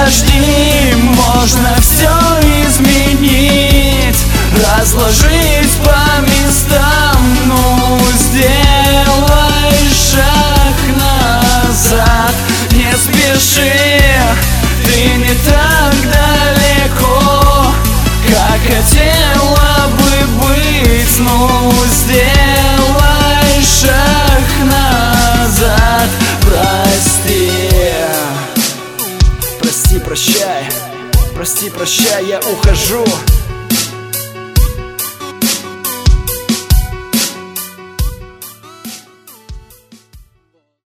подожди, можно все изменить, разложить по местам. Ну, сделай шаг назад, не спеши, ты не так далеко, как хотела бы быть. Ну, сделай шаг назад, прости. Прости, прощай, прости, прощай, я ухожу.